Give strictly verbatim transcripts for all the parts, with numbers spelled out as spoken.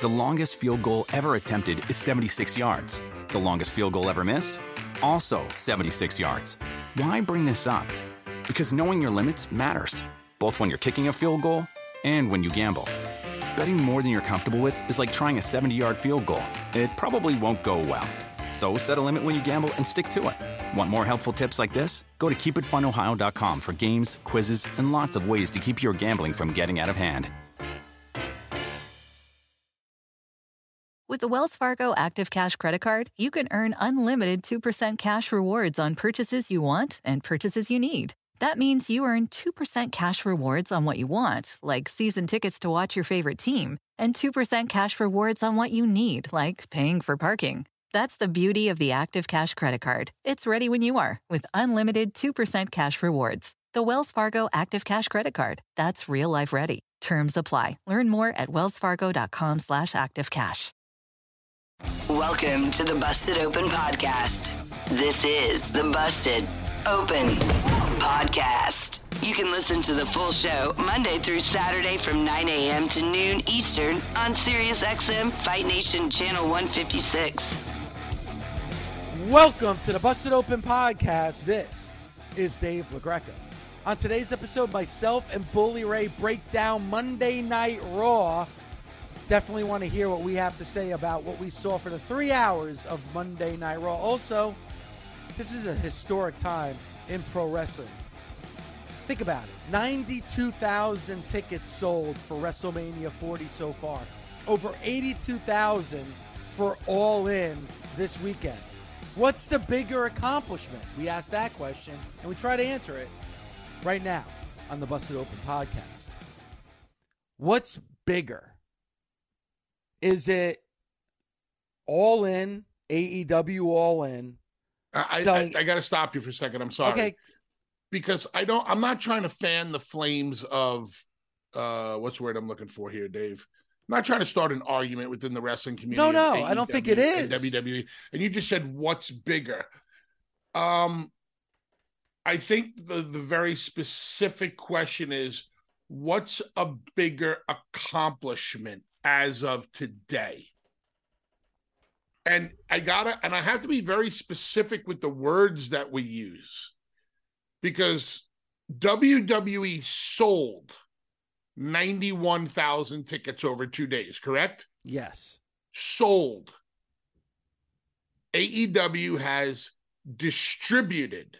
The longest field goal ever attempted is seventy-six yards. The longest field goal ever missed? Also seventy-six yards. Why bring this up? Because knowing your limits matters, both when you're kicking a field goal and when you gamble. Betting more than you're comfortable with is like trying a seventy-yard field goal. It probably won't go well. So set a limit when you gamble and stick to it. Want more helpful tips like this? Go to keep it fun ohio dot com for games, quizzes, and lots of ways to keep your gambling from getting out of hand. With the Wells Fargo Active Cash Credit Card, you can earn unlimited two percent cash rewards on purchases you want and purchases you need. That means you earn two percent cash rewards on what you want, like season tickets to watch your favorite team, and two percent cash rewards on what you need, like paying for parking. That's the beauty of the Active Cash Credit Card. It's ready when you are, with unlimited two percent cash rewards. The Wells Fargo Active Cash Credit Card. That's real life ready. Terms apply. Learn more at wellsfargo.com slash activecash. Welcome to the Busted Open Podcast. This is the Busted Open Podcast. You can listen to the full show Monday through Saturday from nine a.m. to noon Eastern on SiriusXM Fight Nation Channel one fifty-six. Welcome to the Busted Open Podcast. This is Dave LaGreca. On today's episode, myself and Bully Ray break down Monday Night Raw. Definitely want to hear what we have to say about what we saw for the three hours of Monday Night Raw. Also, this is a historic time in pro wrestling. Think about it. ninety-two thousand tickets sold for WrestleMania forty so far. Over eighty-two thousand for All In this weekend. What's the bigger accomplishment? We asked that question, and we try to answer it right now on the Busted Open Podcast. What's bigger? Is it All In, A E W All In? I, selling- I, I got to stop you for a second. I'm sorry. Okay. Because I don't, I'm not trying to fan the flames of, uh, what's the word I'm looking for here, Dave? I'm not trying to start an argument within the wrestling community. No, no, A E W I don't think it is. And W W E. And you just said, what's bigger? Um, I think the, the very specific question is, what's a bigger accomplishment as of today? And I gotta, and I have to be very specific with the words that we use, because W W E sold ninety-one thousand tickets over two days, correct? Yes. Sold. A E W has distributed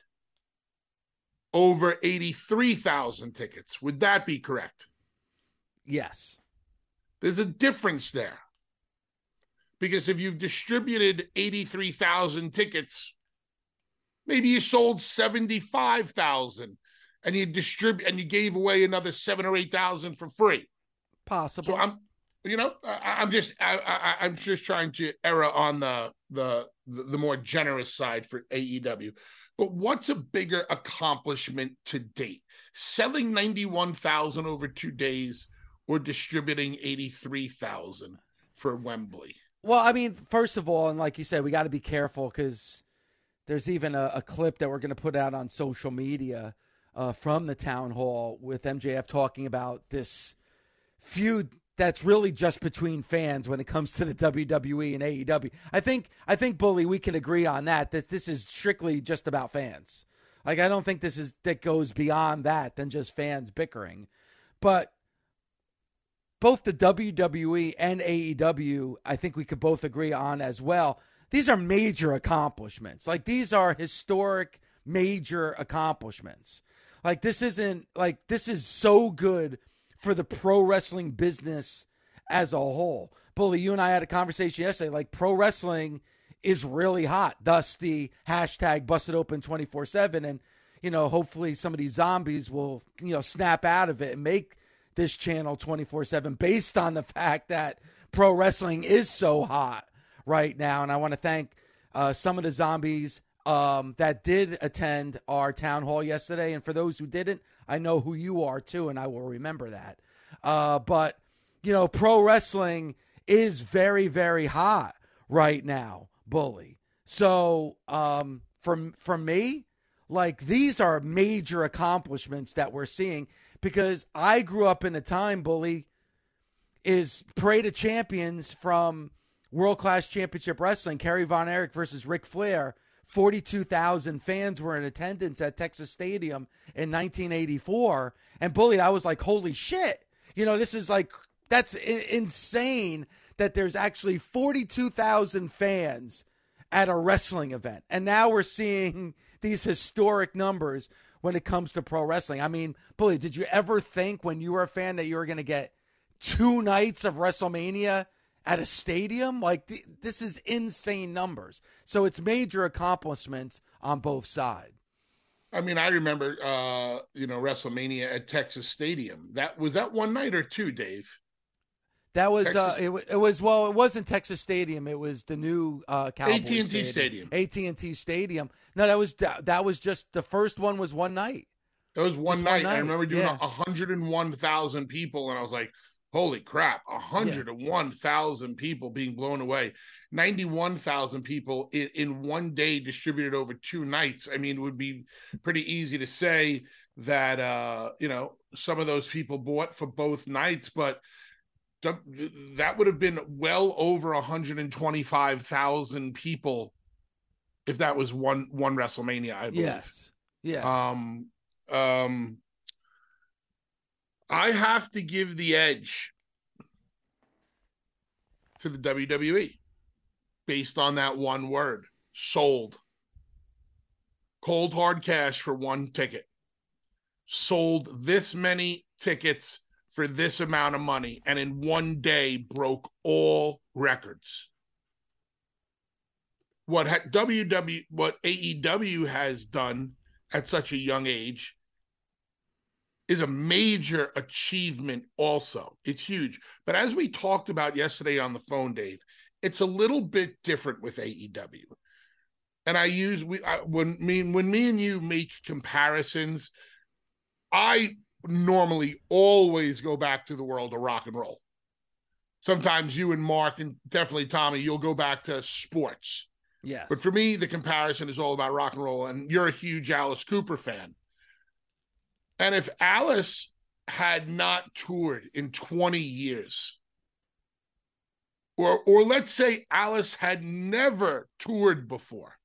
over eighty-three thousand tickets. Would that be correct? Yes. There's a difference there. Because if you've distributed eighty-three thousand tickets, maybe you sold seventy-five thousand and you distribute and you gave away another seven or eight thousand for free. Possible. So I'm, you know, I, I'm just, I, I, I'm just trying to err on the, the the more generous side for A E W. But what's a bigger accomplishment to date? Selling ninety-one thousand over two days or distributing eighty-three thousand for Wembley? Well, I mean, first of all, and like you said, we got to be careful because there's even a, a clip that we're going to put out on social media uh, from the town hall with M J F talking about this feud that's really just between fans when it comes to the W W E and A E W. I think, I think, Bully, we can agree on that, that this is strictly just about fans. Like, I don't think this is, that goes beyond that than just fans bickering. But both the W W E and A E W, I think we could both agree on as well. These are major accomplishments. Like, these are historic, major accomplishments. Like, this isn't, like, this is so good for the pro wrestling business as a whole. Bully, you and I had a conversation yesterday. Like, pro wrestling is really hot. Thus the hashtag Busted Open twenty-four seven. And, you know, hopefully some of these zombies will, you know, snap out of it and make this channel twenty-four seven based on the fact that pro wrestling is so hot right now. And I want to thank uh, some of the zombies um, that did attend our town hall yesterday. And for those who didn't, I know who you are too, and I will remember that. Uh, but, you know, pro wrestling is very, very hot right now, Bully. So um, for, for me, like, these are major accomplishments that we're seeing, because I grew up in a time, Bully, is Parade of Champions from World Class Championship Wrestling, Kerry Von Erich versus Ric Flair. forty-two thousand fans were in attendance at Texas Stadium in nineteen eighty-four. And Bully, I was like, holy shit. You know, this is like, that's I- insane that there's actually forty-two thousand fans at a wrestling event. And now we're seeing these historic numbers when it comes to pro wrestling. I mean, Bully, did you ever think when you were a fan that you were going to get two nights of WrestleMania at a stadium? Like, th- this is insane numbers. So it's major accomplishments on both sides. I mean, I remember, uh, you know, WrestleMania at Texas Stadium. That was that one night or two, Dave? That was Texas... uh, it, it was well, it wasn't Texas Stadium. It was the new uh, Cowboys A T and T Stadium. Stadium. A T and T Stadium. No, that was that was just the first one was one night. It was one night. one night. I remember doing yeah. one hundred one thousand people, and I was like, holy crap, one hundred one thousand yeah. people being blown away. ninety-one thousand people in, in one day distributed over two nights. I mean, it would be pretty easy to say that, uh, you know, some of those people bought for both nights, but that would have been well over one hundred twenty-five thousand people if that was one one WrestleMania, I believe. Yes. Yeah. Um, um, I have to give the edge to the W W E based on that one word, sold. Cold hard cash for one ticket. Sold this many tickets for this amount of money, and in one day broke all records. What ha- W W, what A E W has done at such a young age is a major achievement also. It's huge. But as we talked about yesterday on the phone, Dave, it's a little bit different with A E W. And I use, we I, when me when me and you make comparisons, I normally always go back to the world of rock and roll. Sometimes you and Mark, and definitely Tommy, you'll go back to sports. Yes. But for me, the comparison is all about rock and roll, and you're a huge Alice Cooper fan. And if Alice had not toured in twenty years, or or let's say Alice had never toured before,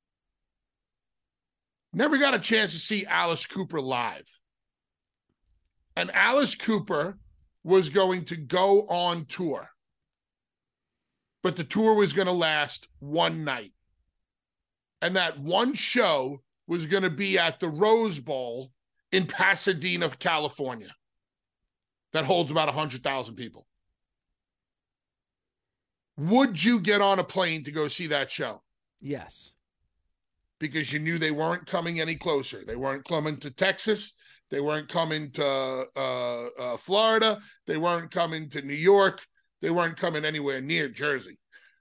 never got a chance to see Alice Cooper live, and Alice Cooper was going to go on tour, but the tour was going to last one night. And that one show was going to be at the Rose Bowl in Pasadena, California. That holds about one hundred thousand people. Would you get on a plane to go see that show? Yes. Because you knew they weren't coming any closer. They weren't coming to Texas. They weren't coming to uh, uh, Florida. They weren't coming to New York. They weren't coming anywhere near Jersey.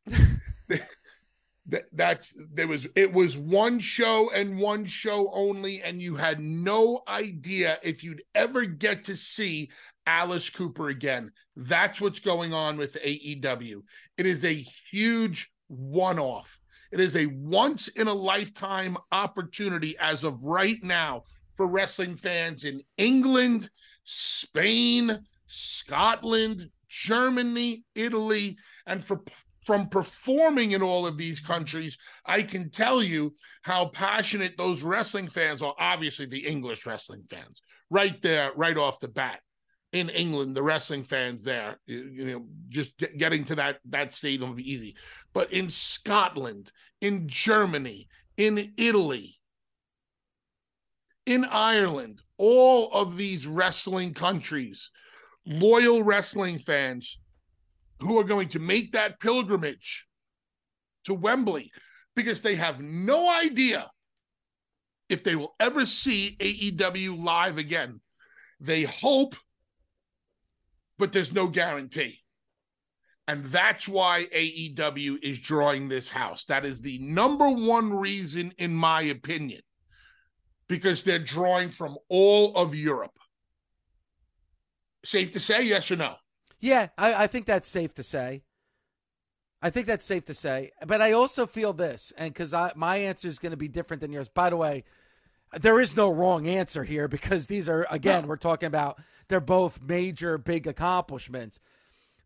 That, that's there was it was one show and one show only, and you had no idea if you'd ever get to see Alice Cooper again. That's what's going on with A E W. It is a huge one-off. It is a once-in-a-lifetime opportunity as of right now for wrestling fans in England, Spain, Scotland, Germany, Italy, and for from performing in all of these countries. I can tell you how passionate those wrestling fans are. Obviously, the English wrestling fans, right there, right off the bat. In England, the wrestling fans there, you know, just get, getting to that, that stadium will be easy. But in Scotland, in Germany, in Italy, in Ireland, all of these wrestling countries, loyal wrestling fans who are going to make that pilgrimage to Wembley because they have no idea if they will ever see A E W live again. They hope, but there's no guarantee. And that's why A E W is drawing this house. That is the number one reason, in my opinion, because they're drawing from all of Europe. Safe to say, yes or no? Yeah, I, I think that's safe to say. I think that's safe to say. But I also feel this, and because my answer is going to be different than yours. By the way, there is no wrong answer here because these are, again, no. we're talking about, they're both major, big accomplishments.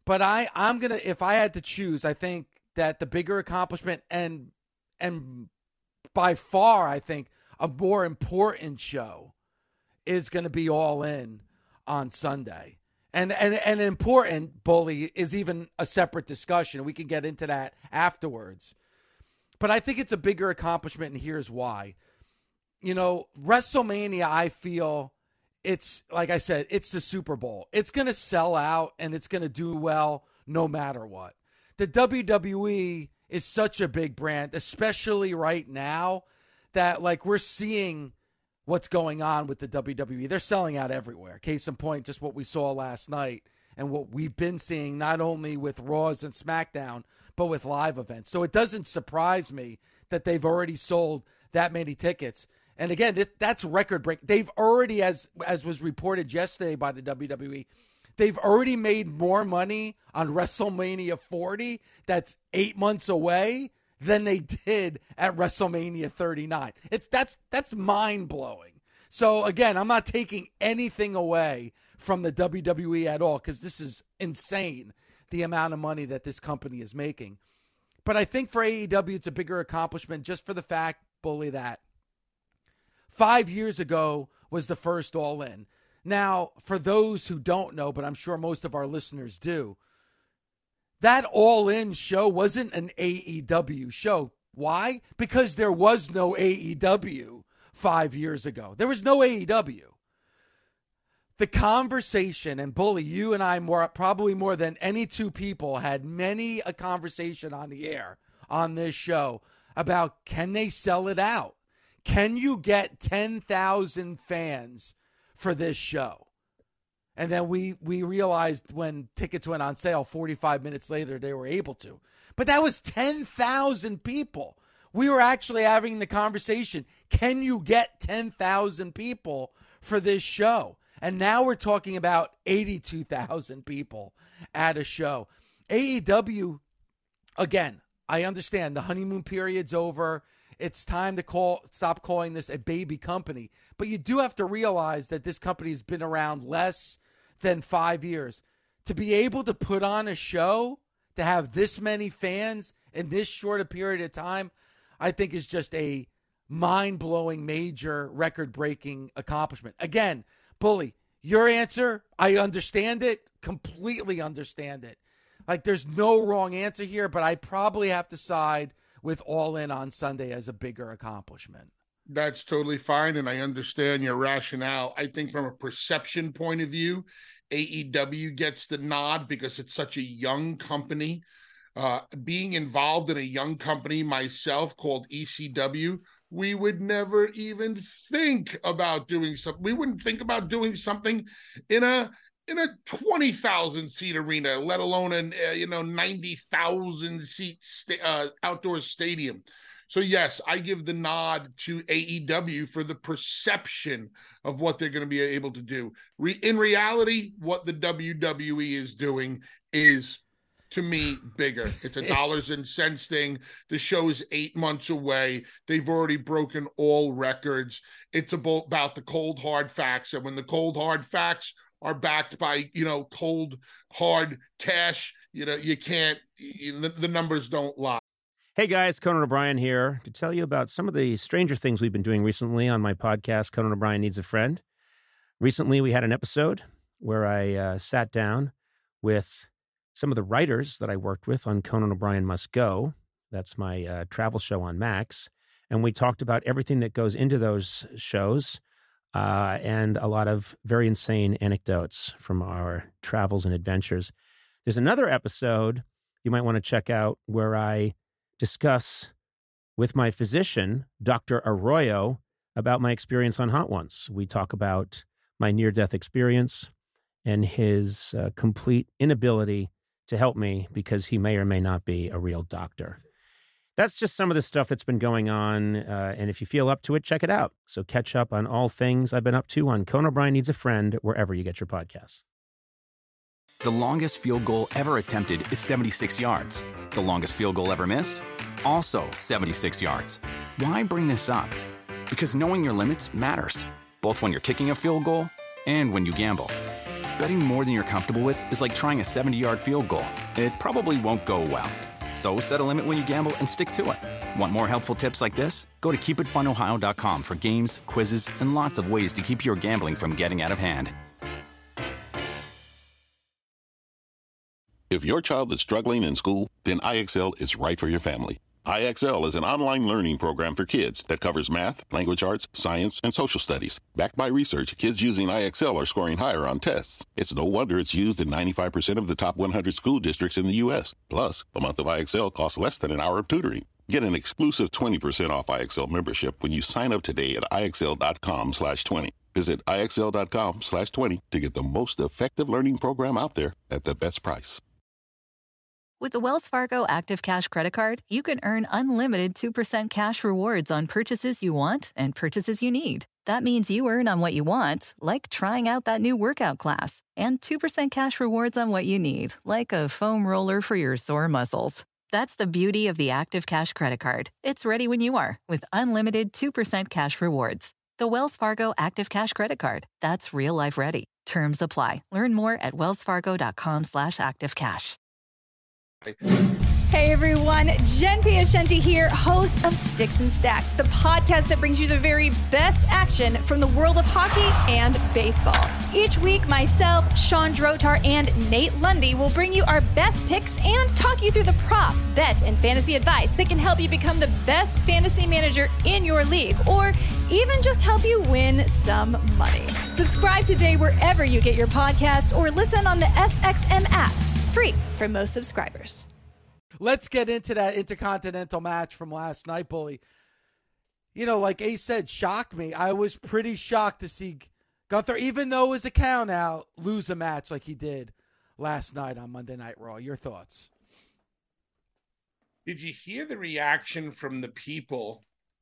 But I, I'm going to, if I had to choose, I think that the bigger accomplishment and, and by far, I think a more important show is going to be All In on Sunday. And, and, and important, Bully, is even a separate discussion. We can get into that afterwards. But I think it's a bigger accomplishment, and here's why. You know, WrestleMania, I feel it's, like I said, it's the Super Bowl. It's going to sell out, and it's going to do well no matter what. The W W E is such a big brand, especially right now, that, like, we're seeing what's going on with the W W E. They're selling out everywhere. Case in point, just what we saw last night and what we've been seeing not only with Raws and SmackDown, but with live events. So it doesn't surprise me that they've already sold that many tickets. And again, that's record break. They've already, as as was reported yesterday by the W W E, they've already made more money on WrestleMania forty, that's eight months away, than they did at WrestleMania thirty-nine. It's that's that's mind-blowing. So again, I'm not taking anything away from the W W E at all, because this is insane, the amount of money that this company is making. But I think for A E W, it's a bigger accomplishment just for the fact, Bully, that five years ago was the first All In. Now, for those who don't know, but I'm sure most of our listeners do, that All In show wasn't an A E W show. Why? Because there was no A E W five years ago. There was no A E W. The conversation, and Bully, you and I more probably more than any two people had many a conversation on the air on this show about, can they sell it out? Can you get ten thousand fans for this show? And then we we realized when tickets went on sale forty-five minutes later, they were able to. But that was ten thousand people. We were actually having the conversation, can you get ten thousand people for this show? And now we're talking about eighty-two thousand people at a show. A E W, again, I understand the honeymoon period's over. It's time to call stop calling this a baby company. But you do have to realize that this company has been around less than five years. To be able to put on a show, to have this many fans in this short a period of time, I think is just a mind-blowing, major, record-breaking accomplishment. Again, Bully, your answer, I understand it, completely understand it. Like, there's no wrong answer here, but I probably have to side with All In on Sunday as a bigger accomplishment. That's totally fine, and I understand your rationale. I think from a perception point of view, A E W gets the nod because it's such a young company. Uh, being involved in a young company myself called E C W, we would never even think about doing something. We wouldn't think about doing something in a in a twenty thousand seat arena, let alone an uh, you know ninety thousand seat sta- uh, outdoor stadium. So yes, I give the nod to A E W for the perception of what they're going to be able to do. Re- in reality, what the W W E is doing is, to me, bigger. It's a dollars and cents thing. The show is eight months away. They've already broken all records. It's about, about the cold, hard facts. And when the cold, hard facts are backed by, you know, cold, hard cash, you know, you can't, you, the, the numbers don't lie. Hey guys, Conan O'Brien here to tell you about some of the stranger things we've been doing recently on my podcast, Conan O'Brien Needs a Friend. Recently, we had an episode where I uh, sat down with some of the writers that I worked with on Conan O'Brien Must Go. That's my uh, travel show on Max. And we talked about everything that goes into those shows uh, and a lot of very insane anecdotes from our travels and adventures. There's another episode you might want to check out where I discuss with my physician, Doctor Arroyo, about my experience on Hot Ones. We talk about my near-death experience and his uh, complete inability to help me because he may or may not be a real doctor. That's just some of the stuff that's been going on, uh, and if you feel up to it, check it out. So catch up on all things I've been up to on Conan O'Brien Needs a Friend, wherever you get your podcasts. The longest field goal ever attempted is seventy-six yards. The longest field goal ever missed? Also seventy-six yards. Why bring this up? Because knowing your limits matters, both when you're kicking a field goal and when you gamble. Betting more than you're comfortable with is like trying a seventy-yard field goal. It probably won't go well. So set a limit when you gamble and stick to it. Want more helpful tips like this? Go to keep it fun ohio dot com for games, quizzes, and lots of ways to keep your gambling from getting out of hand. If your child is struggling in school, then I X L is right for your family. I X L is an online learning program for kids that covers math, language arts, science, and social studies. Backed by research, kids using I X L are scoring higher on tests. It's no wonder it's used in ninety-five percent of the top one hundred school districts in the U S. Plus, a month of I X L costs less than an hour of tutoring. Get an exclusive twenty percent off I X L membership when you sign up today at I X L dot com slash twenty. Visit I X L dot com slash twenty to get the most effective learning program out there at the best price. With the Wells Fargo Active Cash Credit Card, you can earn unlimited two percent cash rewards on purchases you want and purchases you need. That means you earn on what you want, like trying out that new workout class, and two percent cash rewards on what you need, like a foam roller for your sore muscles. That's the beauty of the Active Cash Credit Card. It's ready when you are, with unlimited two percent cash rewards. The Wells Fargo Active Cash Credit Card. That's real life ready. Terms apply. Learn more at wells fargo dot com slash active cash. Hey everyone, Jen Piacenti here, host of Sticks and Stacks, the podcast that brings you the very best action from the world of hockey and baseball. Each week, myself, Sean Drotar, and Nate Lundy will bring you our best picks and talk you through the props, bets, and fantasy advice that can help you become the best fantasy manager in your league, or even just help you win some money. Subscribe today wherever you get your podcasts or listen on the S X M app, free for most subscribers. Let's get into that intercontinental match from last night, Bully. You know, like Ace said, shocked me. I was pretty shocked to see Gunther, even though it was a count out, lose a match like he did last night on Monday Night Raw. Your thoughts? Did you hear the reaction from the people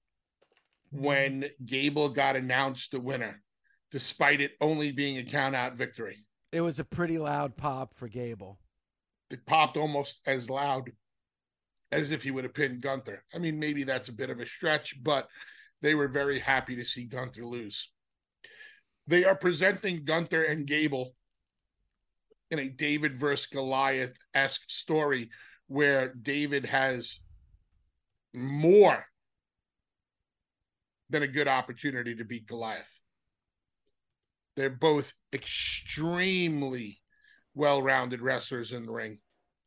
when Gable got announced the winner, despite it only being a count out victory? It was a pretty loud pop for Gable. It popped almost as loud as if he would have pinned Gunther. I mean, maybe that's a bit of a stretch, but they were very happy to see Gunther lose. They are presenting Gunther and Gable in a David versus Goliath-esque story where David has more than a good opportunity to beat Goliath. They're both extremely well-rounded wrestlers in the ring.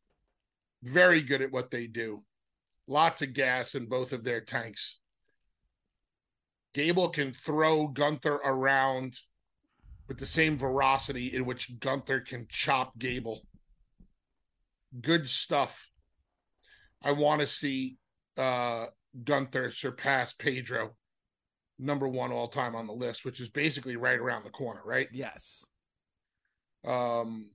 Very good at what they do. Lots of gas in both of their tanks. Gable can throw Gunther around with the same veracity in which Gunther can chop Gable. Good stuff. I want to see uh, Gunther surpass Pedro, number one all-time on the list, which is basically right around the corner, right? Yes. Um,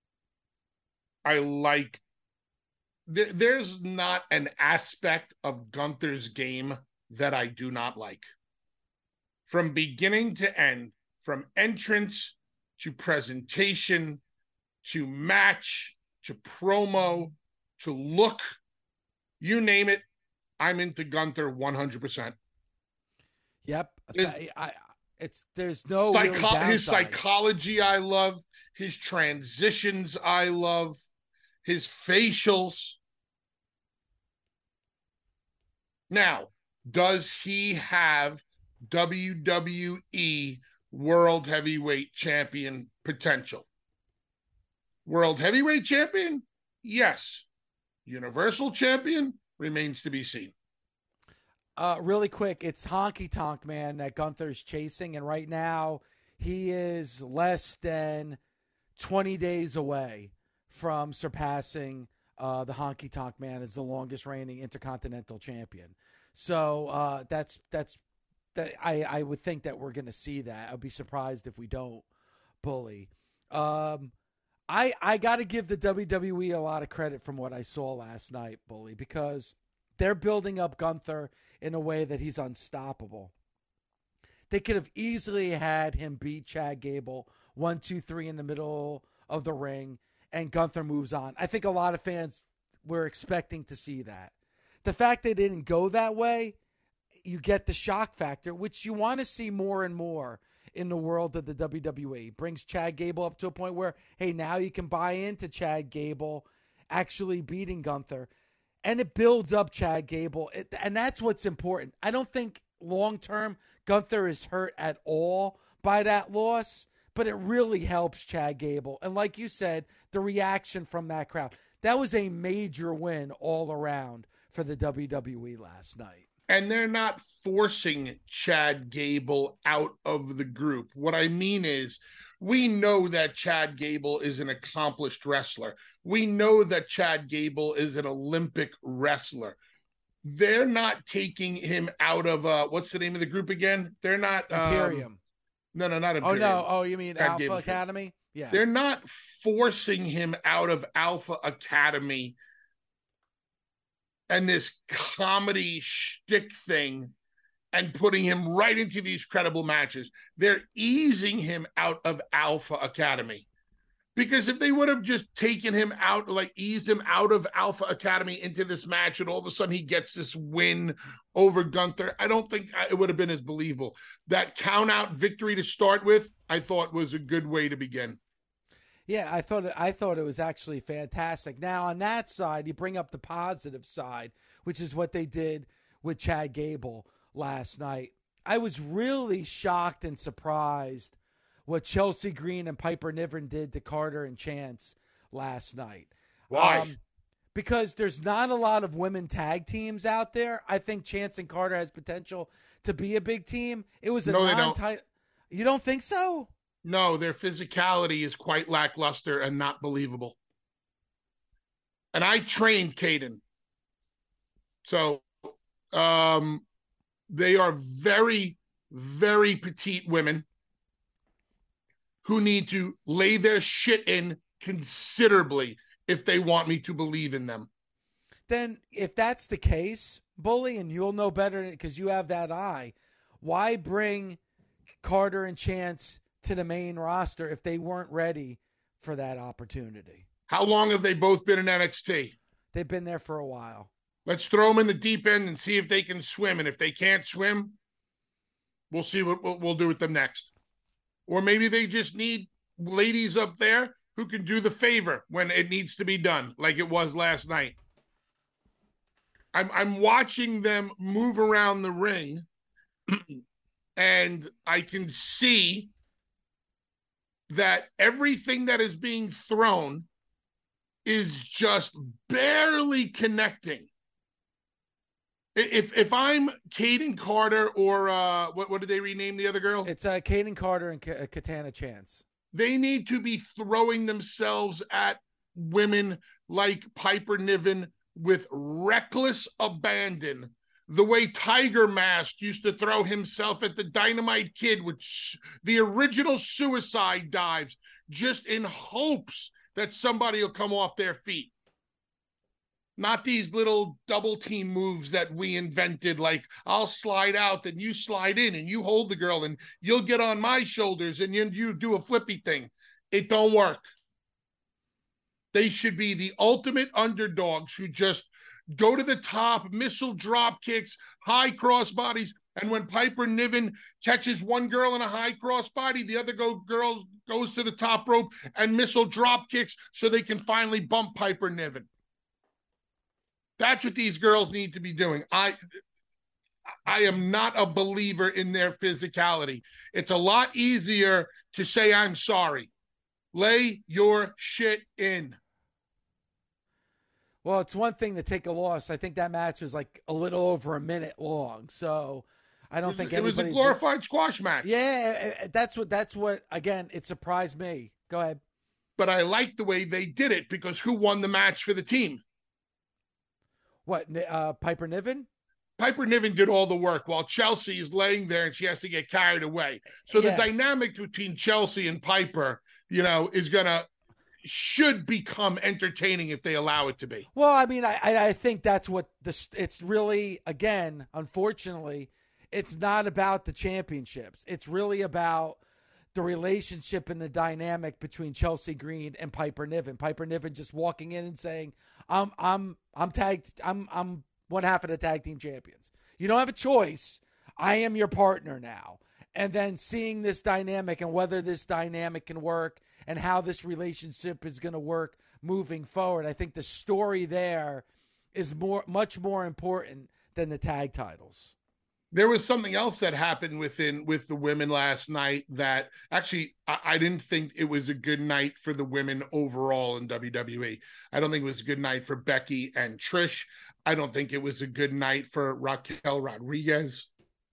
I like, there, there's not an aspect of Gunther's game that I do not like. From beginning to end, from entrance to presentation, to match, to promo, to look, you name it, I'm into Gunther one hundred percent. Yep. His, I, I, it's, there's no psycho- really his psychology I love, his transitions I love, his facials. Now, does he have W W E World Heavyweight Champion potential? World Heavyweight Champion? Yes. Universal Champion? Remains to be seen. Uh, really quick, it's Honky Tonk Man that Gunther's chasing, and right now he is less than twenty days away from surpassing uh, the Honky Tonk Man as the longest reigning Intercontinental Champion. So uh, that's that's that. I I would think that we're going to see that. I'd be surprised if we don't, Bully. Um, I I got to give the W W E a lot of credit from what I saw last night, Bully, because they're building up Gunther in a way that he's unstoppable. They could have easily had him beat Chad Gable one, two, three in the middle of the ring, and Gunther moves on. I think a lot of fans were expecting to see that. The fact they didn't go that way, you get the shock factor, which you want to see more and more in the world of the W W E. Brings Chad Gable up to a point where, hey, now you can buy into Chad Gable actually beating Gunther. And it builds up Chad Gable. It, and that's what's important. I don't think long-term Gunther is hurt at all by that loss, but it really helps Chad Gable. And like you said, the reaction from that crowd. That was a major win all around for the W W E last night. And they're not forcing Chad Gable out of the group. What I mean is, we know that Chad Gable is an accomplished wrestler. We know that Chad Gable is an Olympic wrestler. They're not taking him out of, uh, what's the name of the group again? They're not... Um, Imperium. No, no, not Imperium. Oh, no. Oh, you mean Chad Alpha Gable. Academy? Yeah. They're not forcing him out of Alpha Academy and this comedy shtick thing and putting him right into these credible matches. They're easing him out of Alpha Academy. Because if they would have just taken him out, like eased him out of Alpha Academy into this match, and all of a sudden he gets this win over Gunther, I don't think it would have been as believable. That count-out victory to start with, I thought was a good way to begin. Yeah, I thought I thought it was actually fantastic. Now, on that side, you bring up the positive side, which is what they did with Chad Gable last night. I was really shocked and surprised what Chelsea Green and Piper Niven did to Carter and Chance last night. Why? Um, because there's not a lot of women tag teams out there. I think Chance and Carter has potential to be a big team. It was a No, they non-title. You don't think so? No, their physicality is quite lackluster and not believable. And I trained Caden. So um, they are very, very petite women who need to lay their shit in considerably if they want me to believe in them. Then if that's the case, Bully, and you'll know better because you have that eye, why bring Carter and Chance to the main roster if they weren't ready for that opportunity? How long have they both been in N X T? They've been there for a while. Let's throw them in the deep end and see if they can swim. And if they can't swim, we'll see what, what we'll do with them next. Or maybe they just need ladies up there who can do the favor when it needs to be done, like it was last night. I'm I'm watching them move around the ring, and I can see that everything that is being thrown is just barely connecting. If if I'm Caden Carter or uh, what what did they rename the other girl? It's uh, Caden Carter and K- Katana Chance. They need to be throwing themselves at women like Piper Niven with reckless abandon, the way Tiger Mask used to throw himself at the Dynamite Kid with the original suicide dives, just in hopes that somebody will come off their feet. Not these little double team moves that we invented, like I'll slide out, then you slide in and you hold the girl and you'll get on my shoulders and you, you do a flippy thing. It don't work. They should be the ultimate underdogs who just go to the top, missile drop kicks, high cross bodies. And when Piper Niven catches one girl in a high cross body, the other go, girl goes to the top rope and missile drop kicks so they can finally bump Piper Niven. That's what these girls need to be doing. I I am not a believer in their physicality. It's a lot easier to say I'm sorry. Lay your shit in. Well, it's one thing to take a loss. I think that match was like a little over a minute long. So I don't think it was a anybody's... glorified squash match. Yeah, that's what, that's what, again, it surprised me. Go ahead. But I like the way they did it because who won the match for the team? What, uh, Piper Niven? Piper Niven did all the work while Chelsea is laying there and she has to get carried away. So Yes. the dynamic between Chelsea and Piper, you know, is going to, should become entertaining if they allow it to be. Well, I mean, I I think that's what this. It's really, again, unfortunately, it's not about the championships. It's really about the relationship and the dynamic between Chelsea Green and Piper Niven. Piper Niven just walking in and saying, "I'm I'm I'm tagged. I'm I'm one half of the tag team champions. You don't have a choice. I am your partner now." and then seeing this dynamic and whether this dynamic can work and how this relationship is going to work moving forward. I think the story there is more, much more important than the tag titles. There was something else that happened within with the women last night that actually I, I didn't think it was a good night for the women overall in W W E. I don't think it was a good night for Becky and Trish. I don't think it was a good night for Raquel Rodriguez.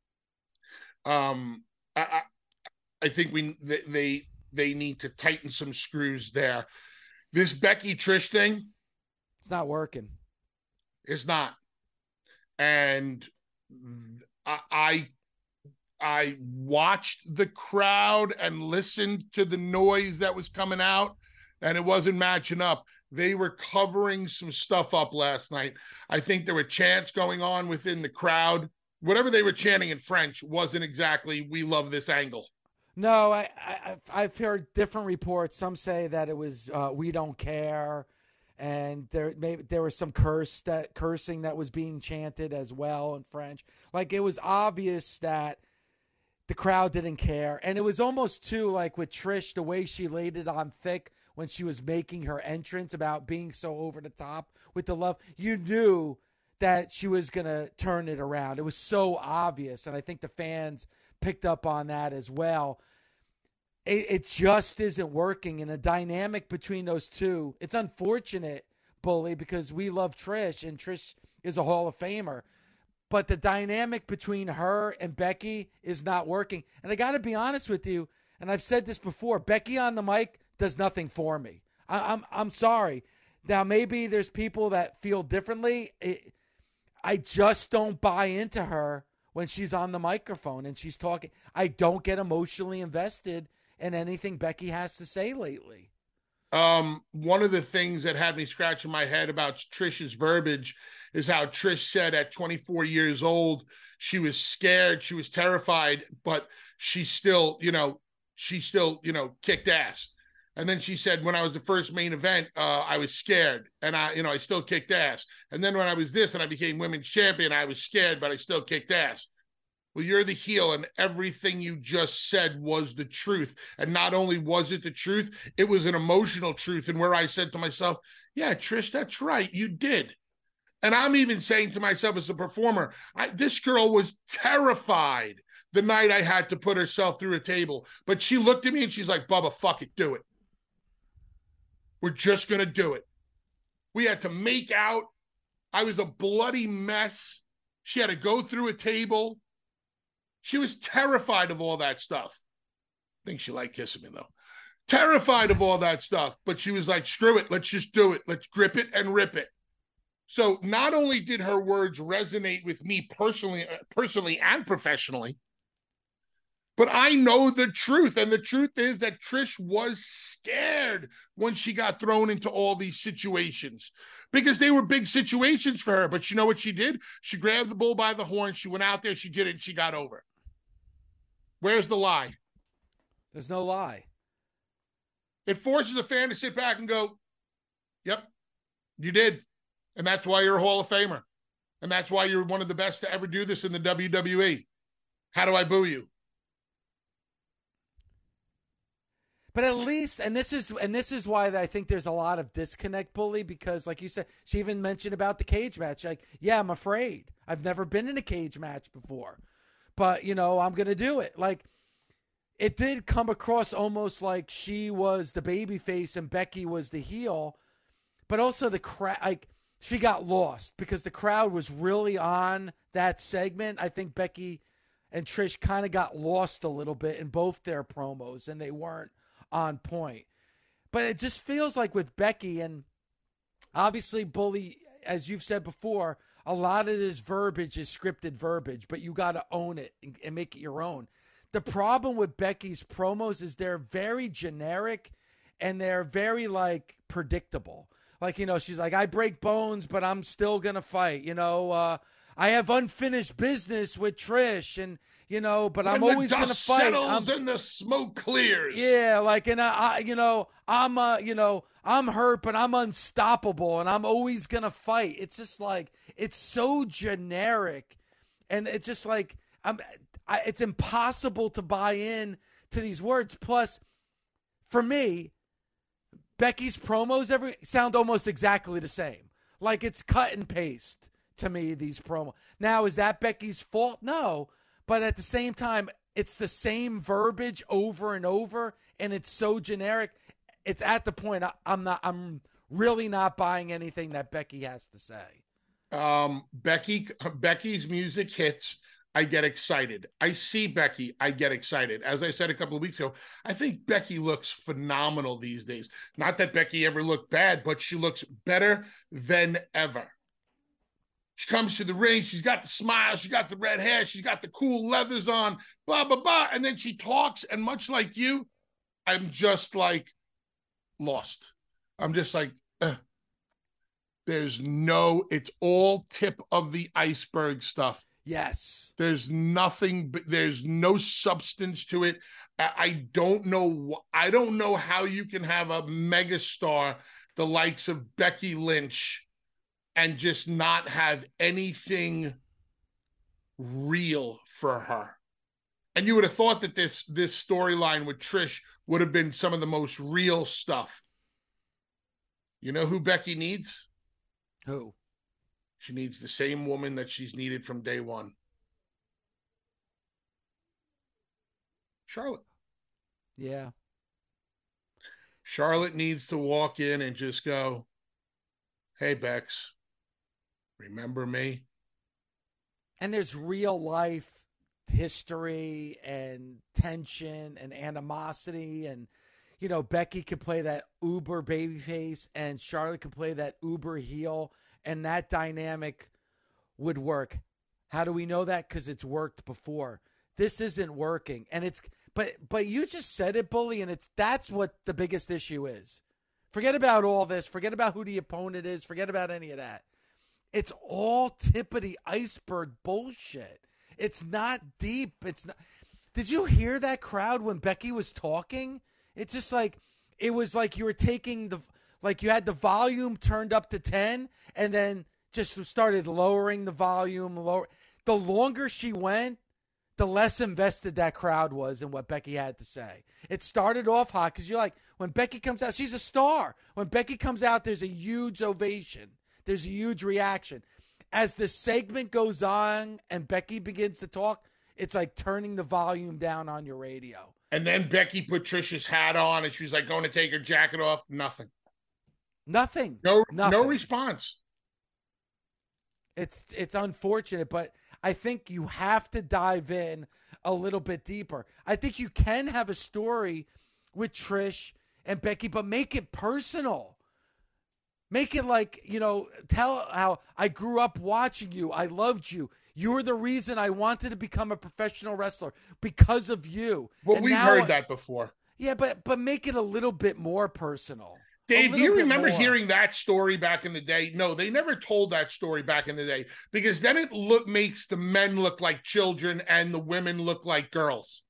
Um, I, I, I think we they they need to tighten some screws there. This Becky Trish thing, it's not working. It's not, and. I I watched the crowd and listened to the noise that was coming out, and it wasn't matching up. They were covering some stuff up last night. I think there were chants going on within the crowd. Whatever they were chanting in French wasn't exactly, "We love this angle." No, I, I, I've heard different reports. Some say that it was uh, "We don't care." And there maybe there was some curse that cursing that was being chanted as well in French. Like, it was obvious that the crowd didn't care. And it was almost too, like with Trish, the way she laid it on thick when she was making her entrance about being so over the top with the love. You knew that she was going to turn it around. It was so obvious. And I think the fans picked up on that as well. It just isn't working, and the dynamic between those two, it's unfortunate, Bully, because we love Trish, and Trish is a Hall of Famer. But the dynamic between her and Becky is not working. And I got to be honest with you, and I've said this before, Becky on the mic does nothing for me. I, I'm I'm sorry. Now, maybe there's people that feel differently. It, I just don't buy into her when she's on the microphone and she's talking. I don't get emotionally invested and anything Becky has to say lately. Um, one of the things that had me scratching my head about Trish's verbiage is how Trish said at twenty-four years old, she was scared, she was terrified, but she still, you know, she still, you know, kicked ass. And then she said, when I was the first main event, uh, I was scared and I, you know, I still kicked ass. And then when I was this and I became women's champion, I was scared, but I still kicked ass. Well, you're the heel, and everything you just said was the truth. And not only was it the truth, it was an emotional truth. And where I said to myself, yeah, Trish, that's right, you did. And I'm even saying to myself as a performer, I, this girl was terrified the night I had to put herself through a table. But she looked at me and she's like, Bubba, fuck it, do it. We're just going to do it. We had to make out. I was a bloody mess. She had to go through a table. She was terrified of all that stuff. I think she liked kissing me, though. Terrified of all that stuff. But she was like, screw it. Let's just do it. Let's grip it and rip it. So not only did her words resonate with me personally, personally and professionally, but I know the truth. And the truth is that Trish was scared when she got thrown into all these situations because they were big situations for her. But you know what she did? She grabbed the bull by the horn. She went out there. She did it. And she got over. Where's the lie? There's no lie. It forces a fan to sit back and go, yep, you did. And that's why you're a Hall of Famer. And that's why you're one of the best to ever do this in the W W E. How do I boo you? But at least, and this is and this is why I think there's a lot of disconnect, Bully, because like you said, she even mentioned about the cage match. Like, yeah, I'm afraid. I've never been in a cage match before. But, you know, I'm going to do it. Like, it did come across almost like she was the babyface and Becky was the heel. But also the crowd, like, she got lost because the crowd was really on that segment. I think Becky and Trish kind of got lost a little bit in both their promos, and they weren't on point. But it just feels like with Becky, and obviously, Bully, as you've said before, a lot of this verbiage is scripted verbiage, but you got to own it and, and make it your own. The problem with Becky's promos is they're very generic and they're very, like, predictable. Like, you know, she's like, I break bones, but I'm still going to fight. You know, uh, I have unfinished business with Trish, and, you know, but I'm always going to fight. The dust settles I'm, and the smoke clears. Yeah, like, and I, I you know, I'm, uh, you know, I'm hurt, but I'm unstoppable, and I'm always going to fight. It's just like, it's so generic, and it's just like, I'm, I, it's impossible to buy in to these words. Plus, for me, Becky's promos every sound almost exactly the same. Like it's cut and paste to me, these promos. Now, is that Becky's fault? No. But at the same time, it's the same verbiage over and over, and it's so generic. It's at the point I, I'm not, I'm really not buying anything that Becky has to say. Um, Becky, Becky's music hits. I get excited. I see Becky. I get excited. As I said a couple of weeks ago, I think Becky looks phenomenal these days. Not that Becky ever looked bad, but she looks better than ever. She comes to the ring. She's got the smile. She's got the red hair. She's got the cool leathers on, blah, blah, blah. And then she talks. And much like you, I'm just like lost. I'm just like, uh. There's no, it's all tip of the iceberg stuff. Yes. There's nothing, there's no substance to it. I don't know, I don't know how you can have a megastar the likes of Becky Lynch and just not have anything real for her. And you would have thought that this, this storyline with Trish would have been some of the most real stuff. You know who Becky needs? Who? She needs the same woman that she's needed from day one. Charlotte. Yeah. Charlotte needs to walk in and just go, hey, Bex, remember me? And there's real life history and tension and animosity, and you know, Becky could play that uber babyface and Charlotte could play that uber heel, and that dynamic would work. How do we know that? Because it's worked before. This isn't working. And it's, but, but you just said it, Bully, and it's, that's what the biggest issue is. Forget about all this. Forget about who the opponent is. Forget about any of that. It's all tip of the iceberg bullshit. It's not deep. It's not. Did you hear that crowd when Becky was talking? It's just like, it was like you were taking the, like you had the volume turned up to ten and then just started lowering the volume. Lower. The longer she went, the less invested that crowd was in what Becky had to say. It started off hot because you're like, when Becky comes out, she's a star. When Becky comes out, there's a huge ovation. There's a huge reaction. As the segment goes on and Becky begins to talk, it's like turning the volume down on your radio. And then Becky put Trish's hat on and she was like going to take her jacket off. Nothing. Nothing. No, Nothing. no response. It's it's unfortunate, but I think you have to dive in a little bit deeper. I think you can have a story with Trish and Becky, but make it personal. Make it like, you know, tell how I grew up watching you. I loved you. You're the reason I wanted to become a professional wrestler because of you. Well, and we've heard that before. Yeah, but but make it a little bit more personal. Dave, do you remember more. hearing that story back in the day? No, they never told that story back in the day because then it look makes the men look like children and the women look like girls.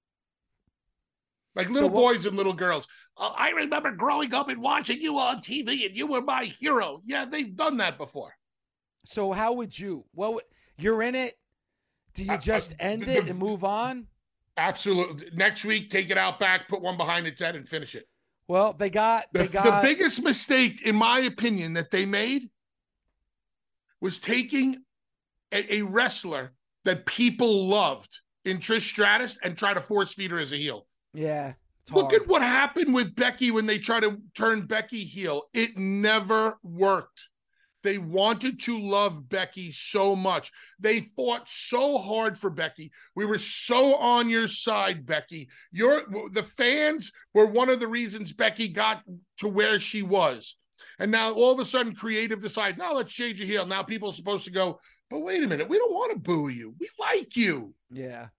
Like little so what, boys and little girls. Uh, I remember growing up and watching you on T V and you were my hero. Yeah, they've done that before. So how would you? Well, you're in it. Do you just uh, uh, end the, it and move on? Absolutely. Next week, take it out back, put one behind its head and finish it. Well, they got, they the, got... The biggest mistake, in my opinion, that they made was taking a, a wrestler that people loved in Trish Stratus and try to force feed her as a heel. Yeah. Look at what happened with Becky when they tried to turn Becky heel. It never worked. They wanted to love Becky so much. They fought so hard for Becky. We were so on your side, Becky. You're, the fans were one of the reasons Becky got to where she was. And now all of a sudden creative decides, now let's change your heel. Now people are supposed to go, but wait a minute, we don't want to boo you. We like you. Yeah.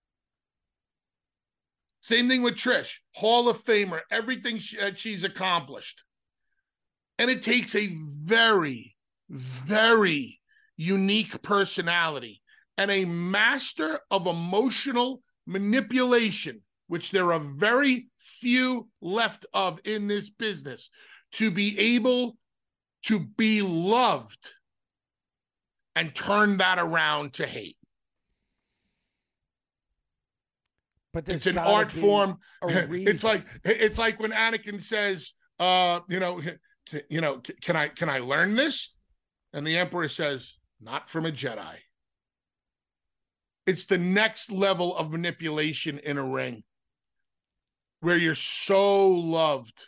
Same thing with Trish, Hall of Famer, everything she, uh, she's accomplished. And it takes a very, very unique personality and a master of emotional manipulation, which there are very few left of in this business, to be able to be loved and turn that around to hate. But there's it's an gotta art be form. a It's reason. like it's like when Anakin says, uh, you know, c- you know, c- can I can I learn this? And the Emperor says, not from a Jedi. It's the next level of manipulation in a ring where you're so loved,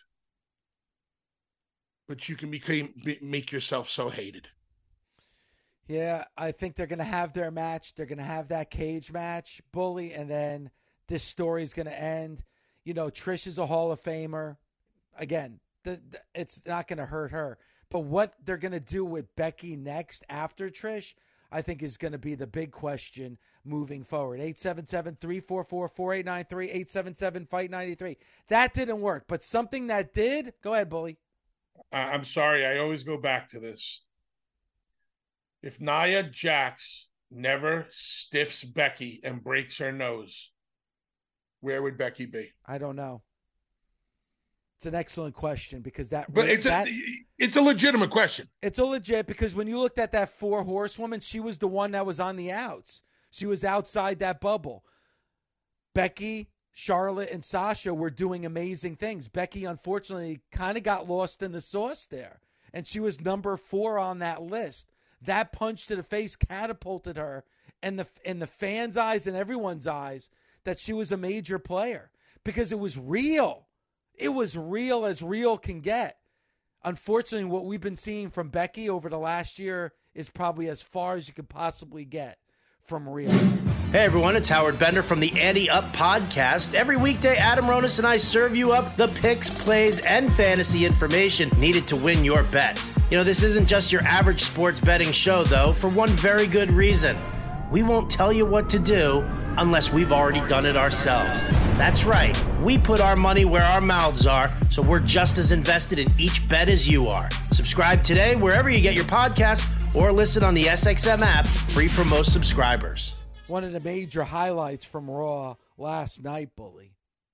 but you can become, make yourself so hated. Yeah, I think they're going to have their match. They're going to have that cage match, Bully, and then this story's going to end. You know, Trish is a Hall of Famer. Again, the, the, it's not going to hurt her. But what they're going to do with Becky next after Trish, I think is going to be the big question moving forward. eight seven seven, three four four, four eight nine three, eight seven seven, fight nine three. That didn't work, but something that did, go ahead, Bully. I'm sorry, I always go back to this. If Nia Jax never stiffs Becky and breaks her nose, where would Becky be? I don't know. It's an excellent question because that. But it's that, a it's a legitimate question. It's a legit because when you looked at that four horsewoman, she was the one that was on the outs. She was outside that bubble. Becky, Charlotte, and Sasha were doing amazing things. Becky, unfortunately, kind of got lost in the sauce there, and she was number four on that list. That punch to the face catapulted her in the in the fans' eyes and everyone's eyes that she was a major player because it was real. It was real as real can get. Unfortunately, what we've been seeing from Becky over the last year is probably as far as you could possibly get from real. Hey everyone, it's Howard Bender from the Ante Up Podcast. Every weekday, Adam Ronis and I serve you up the picks, plays, and fantasy information needed to win your bets. You know, this isn't just your average sports betting show, though, for one very good reason. We won't tell you what to do unless we've already done it ourselves. That's right. We put our money where our mouths are, so we're just as invested in each bet as you are. Subscribe today wherever you get your podcasts or listen on the S X M app, free for most subscribers. One of the major highlights from Raw last night, Bully.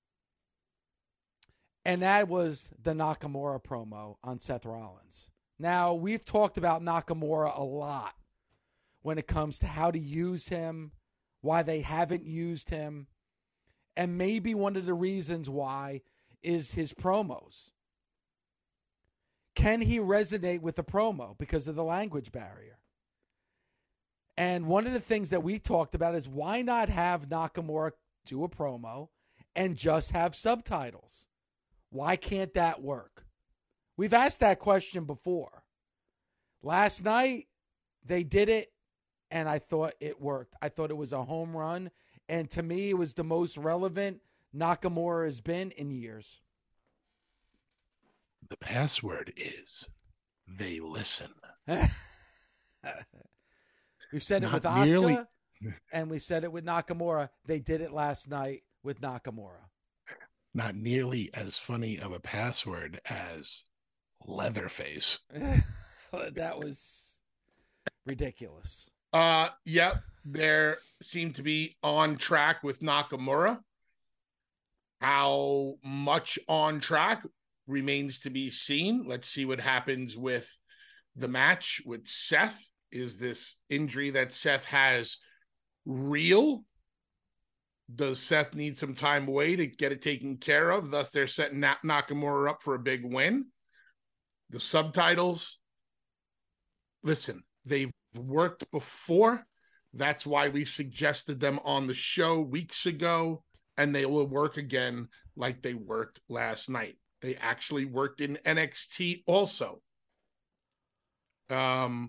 And that was the Nakamura promo on Seth Rollins. Now, we've talked about Nakamura a lot when it comes to how to use him, why they haven't used him, and maybe one of the reasons why is his promos. Can he resonate with the promo because of the language barrier? And one of the things that we talked about is why not have Nakamura do a promo and just have subtitles? Why can't that work? We've asked that question before. Last night, they did it, and I thought it worked. I thought it was a home run, and to me, it was the most relevant Nakamura has been in years. The password is they listen. We said it Not with Asuka, nearly... and we said it with Nakamura. They did it last night with Nakamura. Not nearly as funny of a password as Leatherface. That was ridiculous. Uh, yep, they seem to be on track with Nakamura. How much on track remains to be seen. Let's see what happens with the match with Seth. Is this injury that Seth has real? Does Seth need some time away to get it taken care of? Thus, they're setting Nakamura up for a big win. The subtitles, listen, they've worked before. That's why we suggested them on the show weeks ago, and they will work again like they worked last night. They actually worked in N X T also. Um,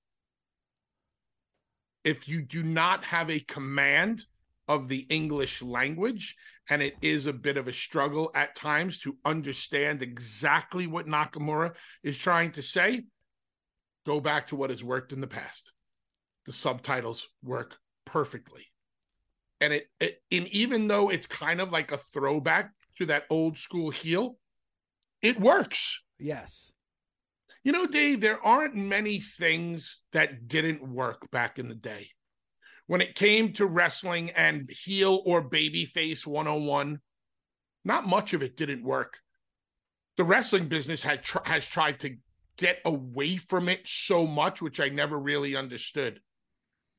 if you do not have a command of the English language, and it is a bit of a struggle at times to understand exactly what Nakamura is trying to say, go back to what has worked in the past. The subtitles work perfectly. And it, it and even though it's kind of like a throwback to that old school heel, it works. Yes. You know, Dave, there aren't many things that didn't work back in the day. When it came to wrestling and heel or babyface one oh one, not much of it didn't work. The wrestling business had tr- has tried to get away from it so much, which I never really understood.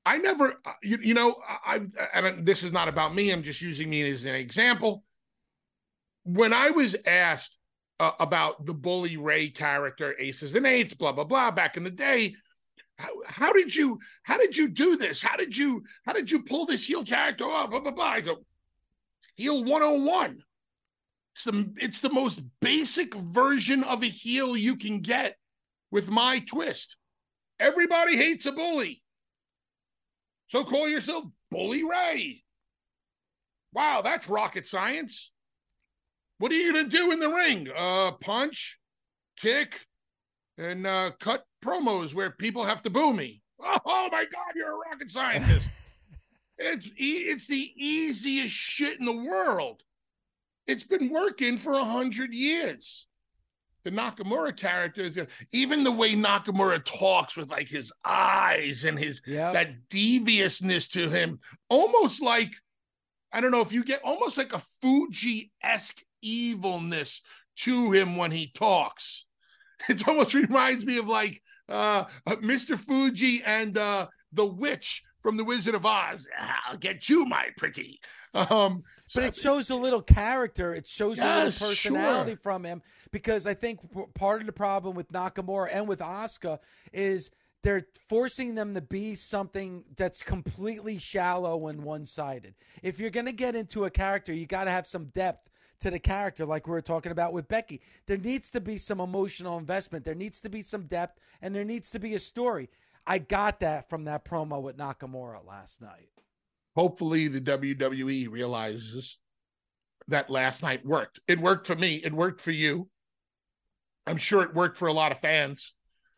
I never, you, you know, I, and this is not about me. I'm just using me as an example. When I was asked uh, about the Bully Ray character, Aces and Eights, blah, blah, blah, back in the day, how, how did you, how did you do this? How did you, how did you pull this heel character off? Blah, blah, blah. I go, heel one oh one. It's the, it's the most basic version of a heel you can get with my twist. Everybody hates a bully. So call yourself Bully Ray. Wow, that's rocket science. What are you going to do in the ring? Uh, punch, kick, and uh, cut promos where people have to boo me. Oh, oh my God, you're a rocket scientist. it's e- it's the easiest shit in the world. It's been working for a hundred years. The Nakamura character is even the way Nakamura talks with like his eyes and his yep. that deviousness to him, almost like, I don't know if you get almost like a Fuji-esque evilness to him when he talks. It almost reminds me of like uh, Mister Fuji and uh, the witch from The Wizard of Oz. I'll get you, my pretty. Um, but it shows a little character. It shows yes, a little personality sure. from him, because I think part of the problem with Nakamura and with Asuka is they're forcing them to be something that's completely shallow and one-sided. If you're going to get into a character, you got to have some depth to the character, like we were talking about with Becky. There needs to be some emotional investment. There needs to be some depth, and there needs to be a story. I got that from that promo with Nakamura last night. Hopefully the W W E realizes that last night worked. It worked for me. It worked for you. I'm sure it worked for a lot of fans.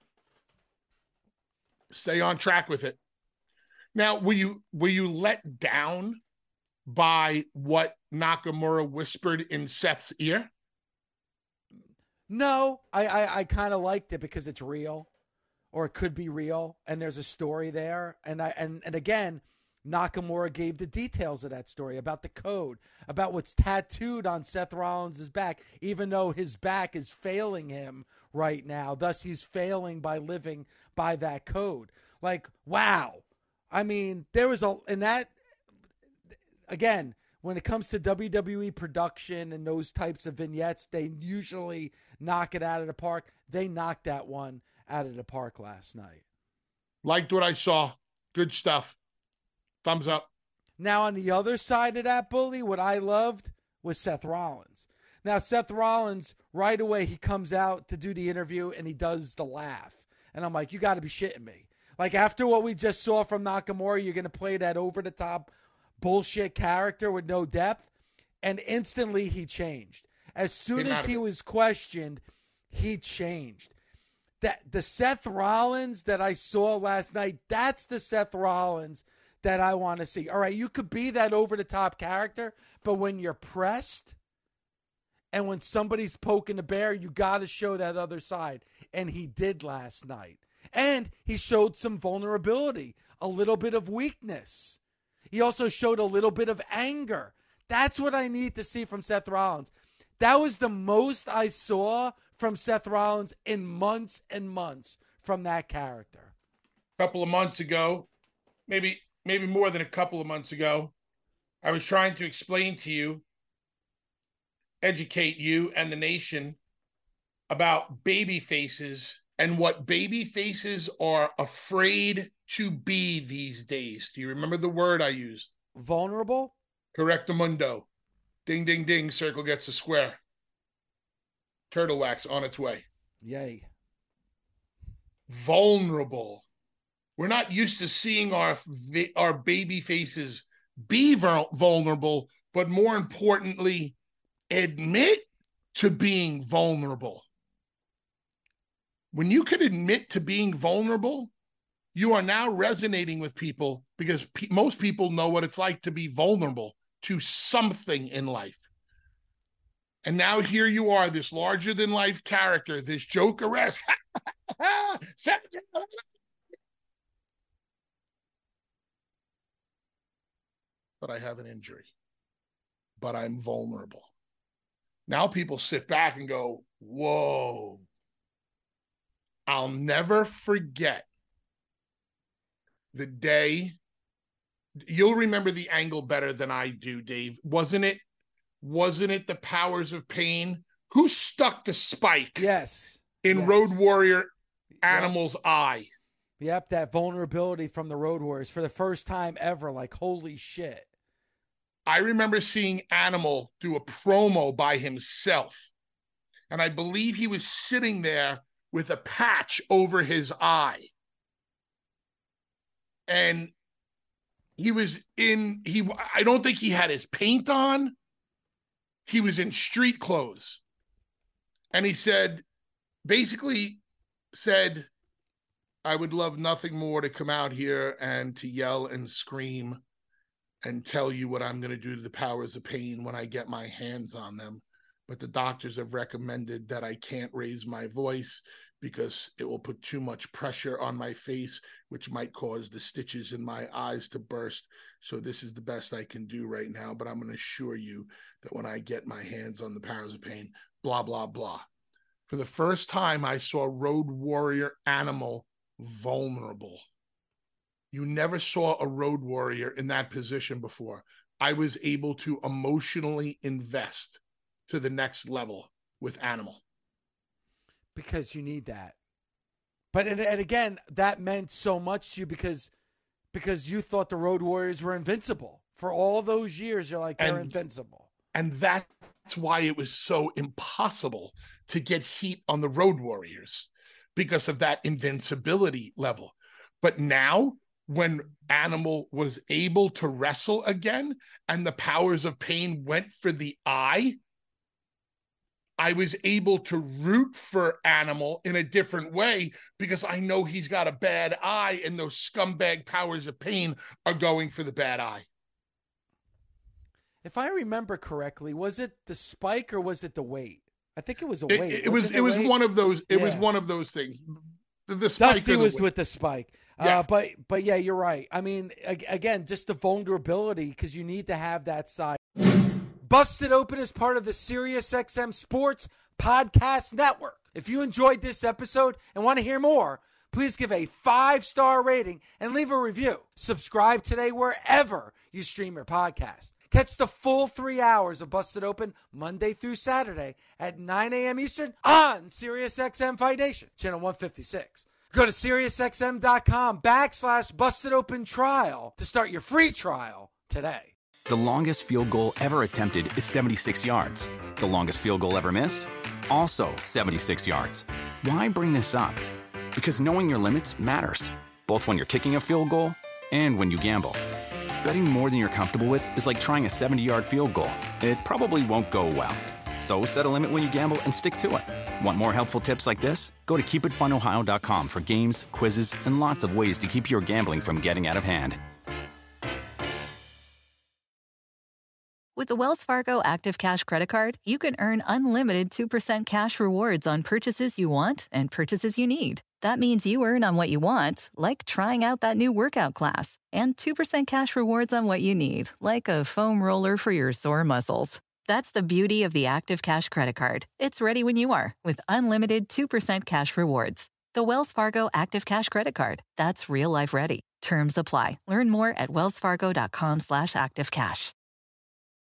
Stay on track with it. Now, were you were you let down by what Nakamura whispered in Seth's ear? No, I I, I kind of liked it because it's real, or it could be real, and there's a story there. And I and and again, Nakamura gave the details of that story about the code, about what's tattooed on Seth Rollins' back, even though his back is failing him right now. Thus, he's failing by living by that code. Like, wow. I mean, there was a, and that, again, when it comes to W W E production and those types of vignettes, they usually knock it out of the park. They knocked that one out of the park last night. Liked what I saw. Good stuff. Thumbs up. Now, on the other side of that bully, what I loved was Seth Rollins. Now, Seth Rollins, right away, he comes out to do the interview and he does the laugh. And I'm like, you got to be shitting me. Like, after what we just saw from Nakamura, you're going to play that over-the-top bullshit character with no depth? And instantly he changed. As soon as he was questioned, he changed. That the Seth Rollins that I saw last night, that's the Seth Rollins that I want to see. All right, you could be that over-the-top character, but when you're pressed and when somebody's poking the bear, you got to show that other side. And he did last night. And he showed some vulnerability, a little bit of weakness. He also showed a little bit of anger. That's what I need to see from Seth Rollins. That was the most I saw from Seth Rollins in months and months from that character. A couple of months ago, maybe maybe more than a couple of months ago, I was trying to explain to you, educate you and the nation about baby faces and what baby faces are afraid to be these days. Do you remember the word I used? Vulnerable? Correctamundo. Ding, ding, ding. Circle gets a square. Turtle wax on its way. Yay. Vulnerable. We're not used to seeing our, our baby faces be vulnerable, but more importantly, admit to being vulnerable. When you can admit to being vulnerable, you are now resonating with people because pe- most people know what it's like to be vulnerable to something in life. And now here you are, this larger-than-life character, this Joker-esque. But I have an injury. But I'm vulnerable. Now people sit back and go, whoa. I'll never forget the day, you'll remember the angle better than I do, Dave. Wasn't it, wasn't it the Powers of Pain? Who stuck the spike? Yes. In yes. Road Warrior Animal's yep. eye. Yep, that vulnerability from the Road Warriors for the first time ever. Like, holy shit. I remember seeing Animal do a promo by himself. And I believe he was sitting there with a patch over his eye. And he was in, he. I don't think he had his paint on. He was in street clothes. And he said, basically said, I would love nothing more to come out here and to yell and scream and tell you what I'm going to do to the Powers of Pain when I get my hands on them. But the doctors have recommended that I can't raise my voice because it will put too much pressure on my face, which might cause the stitches in my eyes to burst. So this is the best I can do right now. But I'm going to assure you that when I get my hands on the Powers of Pain, blah, blah, blah. For the first time, I saw Road Warrior Animal vulnerable. You never saw a Road Warrior in that position before. I was able to emotionally invest to the next level with Animal. Because you need that. But, and, and again, that meant so much to you because, because you thought the Road Warriors were invincible. For all those years, you're like, they're and, invincible. And that's why it was so impossible to get heat on the Road Warriors, because of that invincibility level. But now, when Animal was able to wrestle again and the Powers of Pain went for the eye, I was able to root for Animal in a different way because I know he's got a bad eye and those scumbag Powers of Pain are going for the bad eye. If I remember correctly, was it the spike or was it the weight? I think it was a It, weight. it was it, it was weight? one of those. It yeah. was one of those things. The, the spike Dusty the was weight. with the spike. Yeah. Uh, but but yeah, you're right. I mean, again, just the vulnerability because you need to have that side. Busted Open is part of the SiriusXM Sports Podcast Network. If you enjoyed this episode and want to hear more, please give a five-star rating and leave a review. Subscribe today wherever you stream your podcast. Catch the full three hours of Busted Open Monday through Saturday at nine a.m. Eastern on SiriusXM Fight Nation, channel one fifty-six. Go to SiriusXM.com backslash Busted Open Trial to start your free trial today. The longest field goal ever attempted is seventy-six yards. The longest field goal ever missed? Also seventy-six yards. Why bring this up? Because knowing your limits matters, both when you're kicking a field goal and when you gamble. Betting more than you're comfortable with is like trying a seventy-yard field goal. It probably won't go well. So set a limit when you gamble and stick to it. Want more helpful tips like this? Go to keep it fun ohio dot com for games, quizzes, and lots of ways to keep your gambling from getting out of hand. With the Wells Fargo Active Cash Credit Card, you can earn unlimited two percent cash rewards on purchases you want and purchases you need. That means you earn on what you want, like trying out that new workout class, and two percent cash rewards on what you need, like a foam roller for your sore muscles. That's the beauty of the Active Cash Credit Card. It's ready when you are with unlimited two percent cash rewards. The Wells Fargo Active Cash Credit Card. That's real life ready. Terms apply. Learn more at wellsfargo.com slash activecash.